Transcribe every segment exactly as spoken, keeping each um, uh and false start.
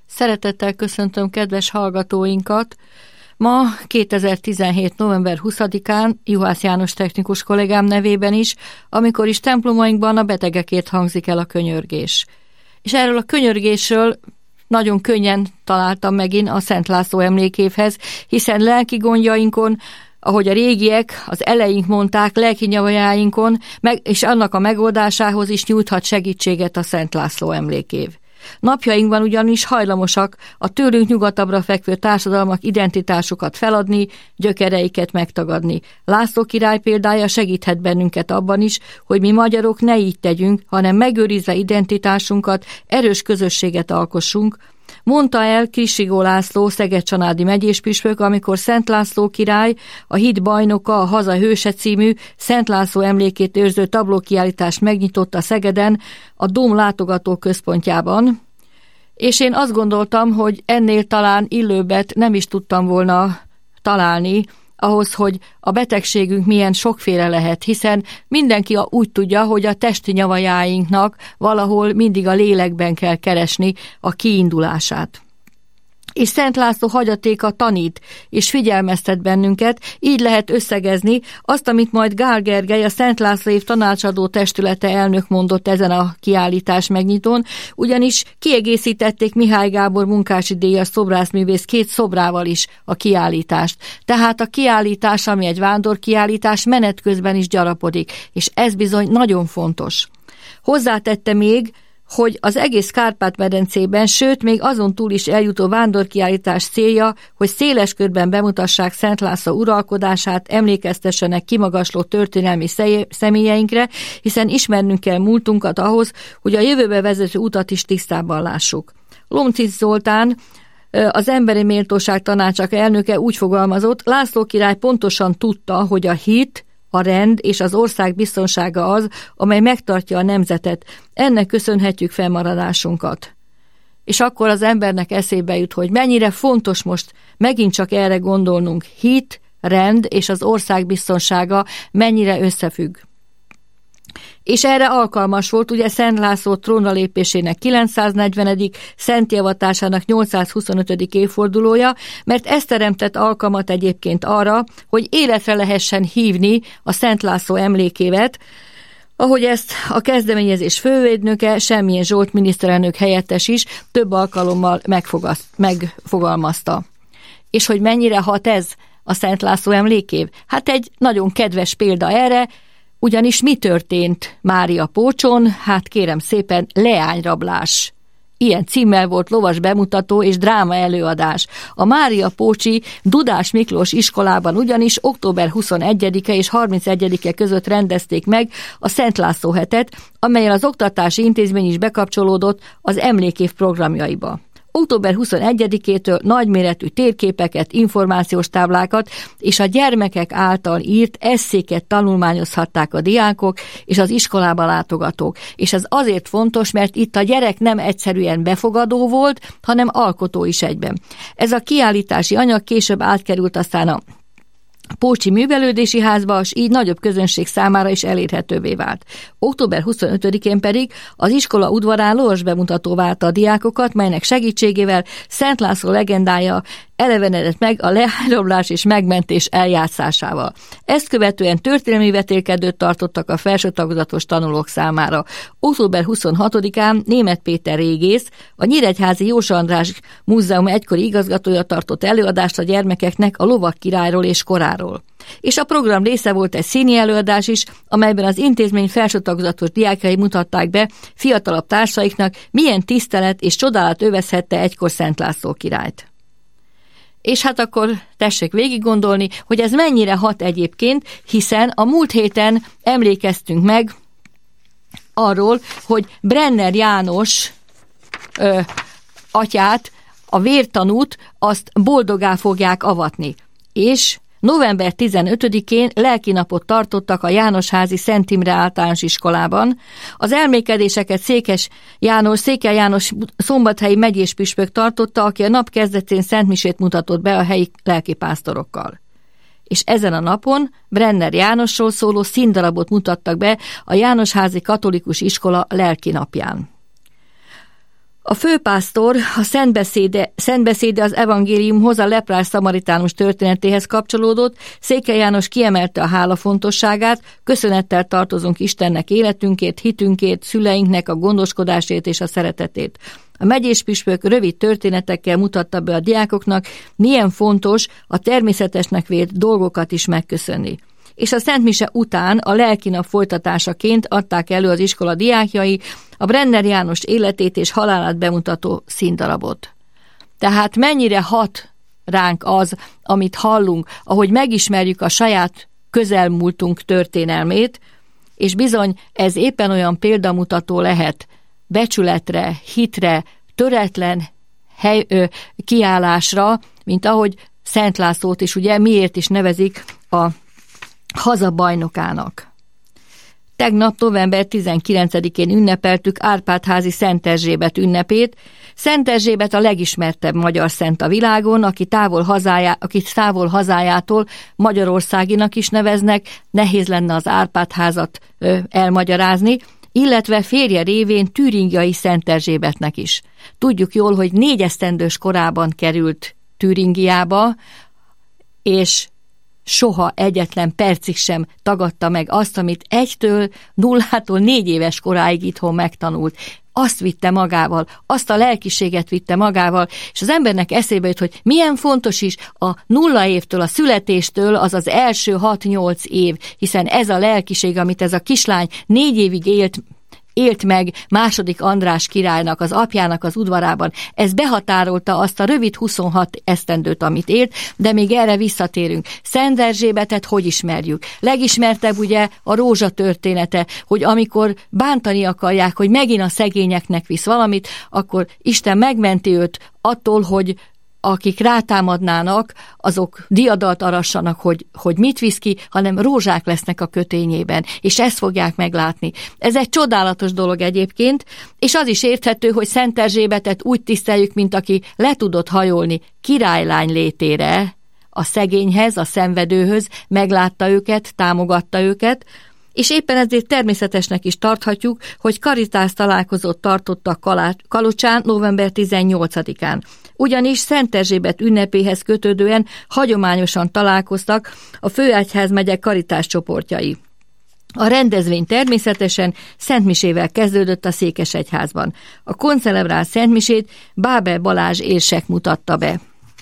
Szeretettel köszöntöm kedves hallgatóinkat. Ma kétezer-tizenhét. november huszadikán Juhász János technikus kollégám nevében is, amikor is templomainkban a betegekért hangzik el a könyörgés. És erről a könyörgésről nagyon könnyen találtam megint a Szent László emlékévhez, hiszen lelki gondjainkon, ahogy a régiek, az eleink mondták, lelki nyavajáinkon, meg, és annak a megoldásához is nyújthat segítséget a Szent László emlékév. Napjainkban ugyanis hajlamosak a tőlünk nyugatabbra fekvő társadalmak identitásukat feladni, gyökereiket megtagadni. László király példája segíthet bennünket abban is, hogy mi magyarok ne így tegyünk, hanem megőrizve identitásunkat, erős közösséget alkossunk, mondta el Krissigó László, Szeged-Csanádi megyéspüspök, amikor Szent László király, a hit bajnoka, a haza hőse című Szent László emlékét őrző tablókiállítást megnyitotta Szegeden, a Dóm látogató központjában, és én azt gondoltam, hogy ennél talán illőbbet nem is tudtam volna találni, ahhoz, hogy a betegségünk milyen sokféle lehet, hiszen mindenki úgy tudja, hogy a testi nyavajáinknak valahol mindig a lélekben kell keresni a kiindulását. És Szent László hagyatéka tanít és figyelmeztet bennünket, így lehet összegezni azt, amit majd Gál Gergely, a Szent László év tanácsadó testülete elnök mondott ezen a kiállítás megnyitón, ugyanis kiegészítették Mihály Gábor munkási díjas szobrászművész két szobrával is a kiállítást. Tehát a kiállítás, ami egy vándorkiállítás, menet közben is gyarapodik, és ez bizony nagyon fontos. Hozzátette még, hogy az egész Kárpát-medencében, sőt, még azon túl is eljutó vándorkiállítás célja, hogy széles körben bemutassák Szent László uralkodását, emlékeztessenek kimagasló történelmi személyeinkre, hiszen ismernünk kell múltunkat ahhoz, hogy a jövőbe vezető utat is tisztában lássuk. Lomcic Zoltán, az Emberi Méltóság Tanácsának elnöke úgy fogalmazott, László király pontosan tudta, hogy a hit, a rend és az ország biztonsága az, amely megtartja a nemzetet. Ennek köszönhetjük fennmaradásunkat. És akkor az embernek eszébe jut, hogy mennyire fontos most megint csak erre gondolnunk. Hit, rend és az ország biztonsága mennyire összefügg. És erre alkalmas volt ugye Szent László trónra lépésének kilencszáznegyvenedik szentjavatásának nyolcszázhuszonötödik évfordulója, mert ez teremtett alkalmat egyébként arra, hogy életre lehessen hívni a Szent László emlékévet, ahogy ezt a kezdeményezés fővédnöke, Semmilyen Zsolt miniszterelnök helyettes is több alkalommal megfogalmazta. És hogy mennyire hat ez a Szent László emlékév? Hát egy nagyon kedves példa erre, ugyanis mi történt Mária Pócson? Hát kérem szépen, leányrablás. Ilyen címmel volt lovas bemutató és dráma előadás. A Mária Pócsi Dudás Miklós iskolában ugyanis október huszonegyedike és harmincegyedike között rendezték meg a Szent László hetet, amellyel az oktatási intézmény is bekapcsolódott az emlékév programjaiba. október huszonegyedikétől nagyméretű térképeket, információs táblákat és a gyermekek által írt esszéket tanulmányozhatták a diákok és az iskolába látogatók. És ez azért fontos, mert itt a gyerek nem egyszerűen befogadó volt, hanem alkotó is egyben. Ez a kiállítási anyag később átkerült aztán a Pócsi Művelődési Házba, és így nagyobb közönség számára is elérhetővé vált. október huszonötödikén pedig az iskola udvarán lovas bemutató várta a diákokat, melynek segítségével Szent László legendája elevenedett meg a leányrablás és megmentés eljátszásával. Ezt követően történelmi vetélkedőt tartottak a felső tagozatos tanulók számára. október huszonhatodikán Németh Péter régész, a Nyíregyházi József András Múzeum egykori igazgatója tartott előadást a gyermekeknek a lovak királyról és koráról. És a program része volt egy színi előadás is, amelyben az intézmény felső tagozatos diákjai mutatták be fiatalabb társaiknak, milyen tisztelet és csodálat övezhette egykor Szent László királyt. És hát akkor tessék végig gondolni, hogy ez mennyire hat egyébként, hiszen a múlt héten emlékeztünk meg arról, hogy Brenner János ö, atyát, a vértanút, azt boldogá fogják avatni. És november tizenötödikén lelkinapot tartottak a Jánosházi Szent Imre Általános Iskolában. Az elmékedéseket Székes János, Székely János szombathelyi megyéspüspök tartotta, aki a nap kezdetén szentmisét mutatott be a helyi lelkipásztorokkal. És ezen a napon Brenner Jánosról szóló színdarabot mutattak be a Jánosházi Katolikus Iskola lelkinapján. A főpásztor a szentbeszéde, szentbeszéde az evangéliumhoz, a leprás szamaritánus történetéhez kapcsolódott. Székely János kiemelte a hála fontosságát, köszönettel tartozunk Istennek életünkért, hitünkért, szüleinknek a gondoskodásért és a szeretetét. A megyéspüspök rövid történetekkel mutatta be a diákoknak, milyen fontos a természetesnek vélt dolgokat is megköszönni. És a szentmise után a lelkinap folytatásaként adták elő az iskola diákjai a Brenner János életét és halálát bemutató színdarabot. Tehát mennyire hat ránk az, amit hallunk, ahogy megismerjük a saját közelmúltunk történelmét, és bizony ez éppen olyan példamutató lehet becsületre, hitre, töretlen hely, ö, kiállásra, mint ahogy Szent Lászlót is ugye miért is nevezik a hazabajnokának. Tegnap november tizenkilencedikén ünnepeltük Árpád-házi Szent Erzsébet ünnepét. Szent Erzsébet a legismertebb magyar szent a világon, aki távol, hazájá, aki távol hazájától Magyarországinak is neveznek, nehéz lenne az Árpád-házat ö, elmagyarázni, illetve férje révén türingiai Szent Erzsébetnek is. Tudjuk jól, hogy négy esztendős korában került Türingiába, és soha egyetlen percig sem tagadta meg azt, amit egytől, nullától négy éves koráig itthon megtanult. Azt vitte magával, azt a lelkiséget vitte magával, és az embernek eszébe jut, hogy milyen fontos is a nulla évtől, a születéstől az az első hat-nyolc év, hiszen ez a lelkiség, amit ez a kislány négy évig élt, élt meg második András királynak, az apjának az udvarában. Ez behatárolta azt a rövid huszonhat esztendőt, amit élt, de még erre visszatérünk. Szent Erzsébetet hogy ismerjük? Legismertebb ugye a rózsa története, hogy amikor bántani akarják, hogy megint a szegényeknek visz valamit, akkor Isten megmenti őt attól, hogy akik rátámadnának, azok diadalt arassanak, hogy, hogy mit visz ki, hanem rózsák lesznek a kötényében, és ezt fogják meglátni. Ez egy csodálatos dolog egyébként, és az is érthető, hogy Szent Erzsébetet úgy tiszteljük, mint aki le tudott hajolni királylány létére, a szegényhez, a szenvedőhöz, meglátta őket, támogatta őket, és éppen ezért természetesnek is tarthatjuk, hogy karitász találkozót tartottak Kalocsán november tizennyolcadikán. Ugyanis Szent Erzsébet ünnepéhez kötődően hagyományosan találkoztak a főegyházmegye karitás csoportjai. A rendezvény természetesen szentmisével kezdődött a székesegyházban. A koncelebrált szentmisét Bábel Balázs érsek mutatta be.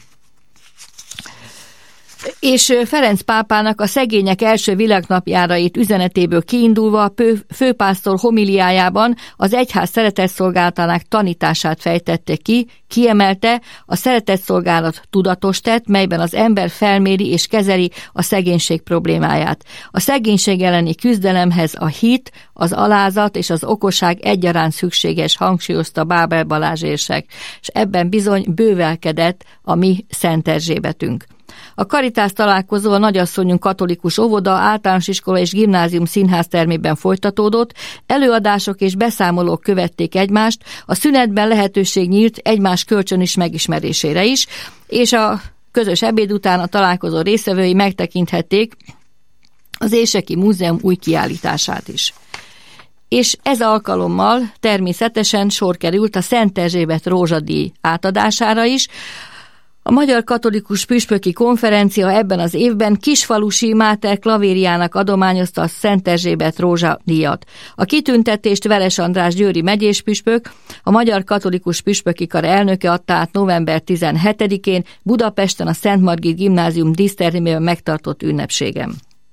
És Ferenc pápának a szegények első világnapjárait üzenetéből kiindulva a főpásztor homiliájában az egyház szeretetszolgálatának tanítását fejtette ki, kiemelte, a szeretetszolgálat tudatos tett, melyben az ember felméri és kezeli a szegénység problémáját. A szegénység elleni küzdelemhez a hit, az alázat és az okosság egyaránt szükséges, hangsúlyozta Bábel Balázs érsek, és ebben bizony bővelkedett a mi Szent Erzsébetünk. A karitász találkozó a Nagyasszonyunk katolikus óvoda, általános iskola és gimnázium színháztermében folytatódott, előadások és beszámolók követték egymást, a szünetben lehetőség nyílt egymás kölcsönös megismerésére is, és a közös ebéd után a találkozó résztvevői megtekinthették az Érseki Múzeum új kiállítását is. És ez alkalommal természetesen sor került a Szent Erzsébet rózsadíj átadására is. A Magyar Katolikus Püspöki Konferencia ebben az évben Kisfalusi Máter Klavériának adományozta a Szent Erzsébet rózsadíjat. A kitüntetést Veres András győri megyéspüspök, a Magyar Katolikus Püspöki Kar elnöke adta át november tizenhetedikén Budapesten a Szent Margit Gimnázium dísztermében megtartott ünnepségem.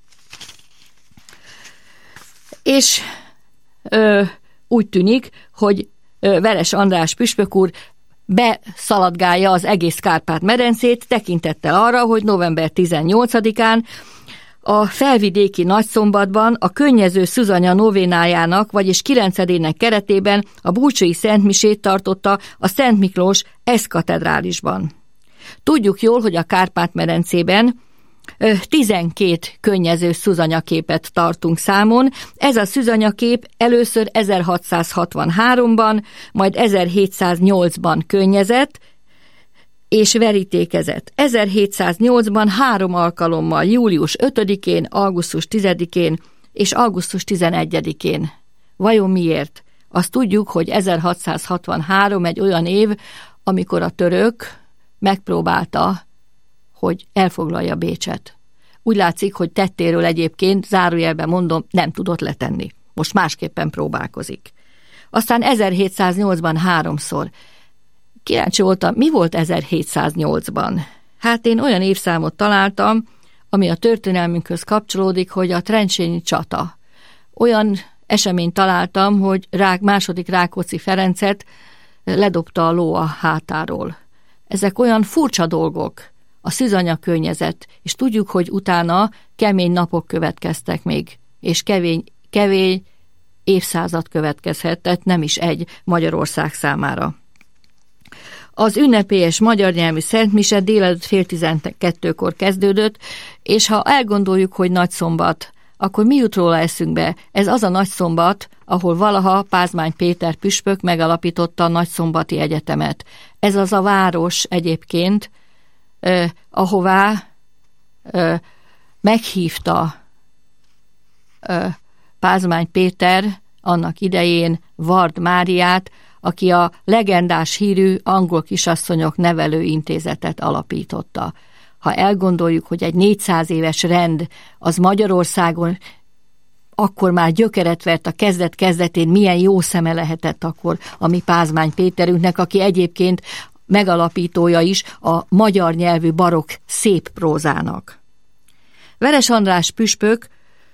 És ö, úgy tűnik, hogy ö, Veres András püspök úr beszaladgálja az egész Kárpát-medencét, tekintettel arra, hogy november tizennyolcadikán a felvidéki Nagyszombatban a könnyező Szuzanya novénájának, vagyis kilencedének keretében a búcsúi szentmisét tartotta a Szent Miklós eszkatedrálisban. Tudjuk jól, hogy a Kárpát-medencében tizenkét könnyező szuzanyaképet tartunk számon. Ez a szuzanyakép először ezerhatszázhatvanháromban, majd ezerhétszáznyolcban könnyezett és verítékezett. ezerhétszáznyolcban három alkalommal július ötödikén, augusztus tizedikén és augusztus tizenegyedikén. Vajon miért? Azt tudjuk, hogy ezerhatszázhatvanhárom egy olyan év, amikor a török megpróbálta, hogy elfoglalja Bécset. Úgy látszik, hogy tettéről egyébként, zárójelben mondom, nem tudott letenni. Most másképpen próbálkozik. Aztán ezerhétszáznyolcban háromszor. Kíváncsi voltam, mi volt ezerhétszáznyolcban? Hát én olyan évszámot találtam, ami a történelmünkhöz kapcsolódik, hogy a trencsényi csata. Olyan eseményt találtam, hogy Rák, második Rákóczi Ferencet ledobta a ló a hátáról. Ezek olyan furcsa dolgok, a szűzanyag környezet, és tudjuk, hogy utána kemény napok következtek még, és kevény, kevény évszázad következhetett, nem is egy Magyarország számára. Az ünnepélyes magyar nyelvű szentmise délelőtt fél tizenkettőkor kezdődött, és ha elgondoljuk, hogy nagyszombat, akkor mi jut róla eszünkbe? Ez az a nagyszombat, ahol valaha Pázmány Péter püspök megalapította a Nagyszombati Egyetemet. Ez az a város egyébként, eh, ahová eh, meghívta eh, Pázmány Péter annak idején Vard Máriát, aki a legendás hírű angol kisasszonyok nevelőintézetet alapította. Ha elgondoljuk, hogy egy négyszáz éves rend az Magyarországon akkor már gyökeret vert a kezdet-kezdetén, milyen jó szeme lehetett akkor a mi Pázmány Péterünknek, aki egyébként megalapítója is a magyar nyelvű barokk szép prózának. Veres András püspök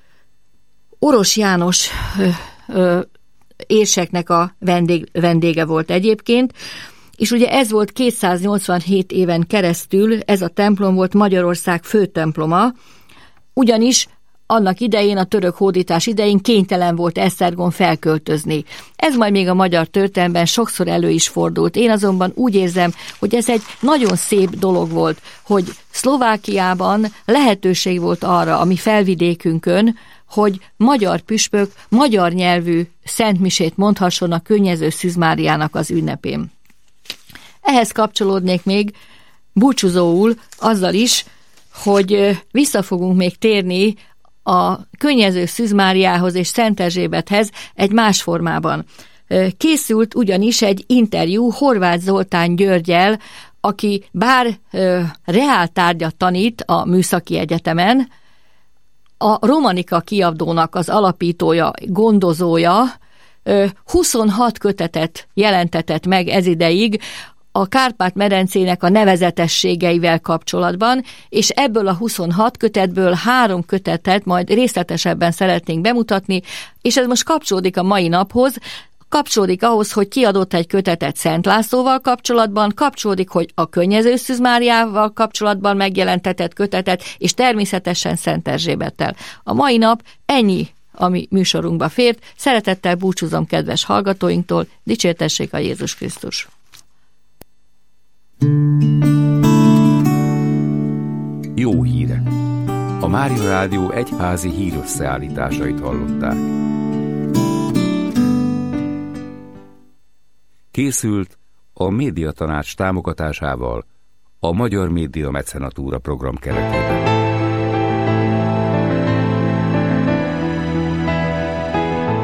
Oros János ö, ö, érseknek a vendég, vendége volt egyébként, és ugye ez volt kétszáznyolcvanhét éven keresztül, ez a templom volt Magyarország főtemploma, ugyanis annak idején, a török hódítás idején kénytelen volt Esztergom felköltözni. Ez majd még a magyar történelemben sokszor elő is fordult. Én azonban úgy érzem, hogy ez egy nagyon szép dolog volt, hogy Szlovákiában lehetőség volt arra, a mi felvidékünkön, hogy magyar püspök magyar nyelvű szentmisét mondhasson a Könnyező Szűz Máriának az ünnepén. Ehhez kapcsolódnék még búcsúzóul azzal is, hogy vissza fogunk még térni a Könnyező Szűz Máriához és Szent Erzsébethez egy más formában. Készült ugyanis egy interjú Horváth Zoltán Györggyel, aki bár reáltárgyat tanít a Műszaki Egyetemen, a Romanika kiadónak az alapítója, gondozója huszonhat kötetet jelentetett meg ezideig a Kárpát-medencének a nevezetességeivel kapcsolatban, és ebből a huszonhat kötetből három kötetet majd részletesebben szeretnénk bemutatni, és ez most kapcsolódik a mai naphoz, kapcsolódik ahhoz, hogy kiadott egy kötetet Szent Lászlóval kapcsolatban, kapcsolódik, hogy a Könnyező Szűz Máriával kapcsolatban megjelentetett kötetet, és természetesen Szent Erzsébettel. A mai nap ennyi, ami műsorunkba fért. Szeretettel búcsúzom kedves hallgatóinktól, dicsértessék a Jézus Krisztus! Jó hírek! A Mária Rádió egyházi hírösszeállításait hallották. Készült a Médiatanács támogatásával a Magyar Média Mecenatúra program keretében.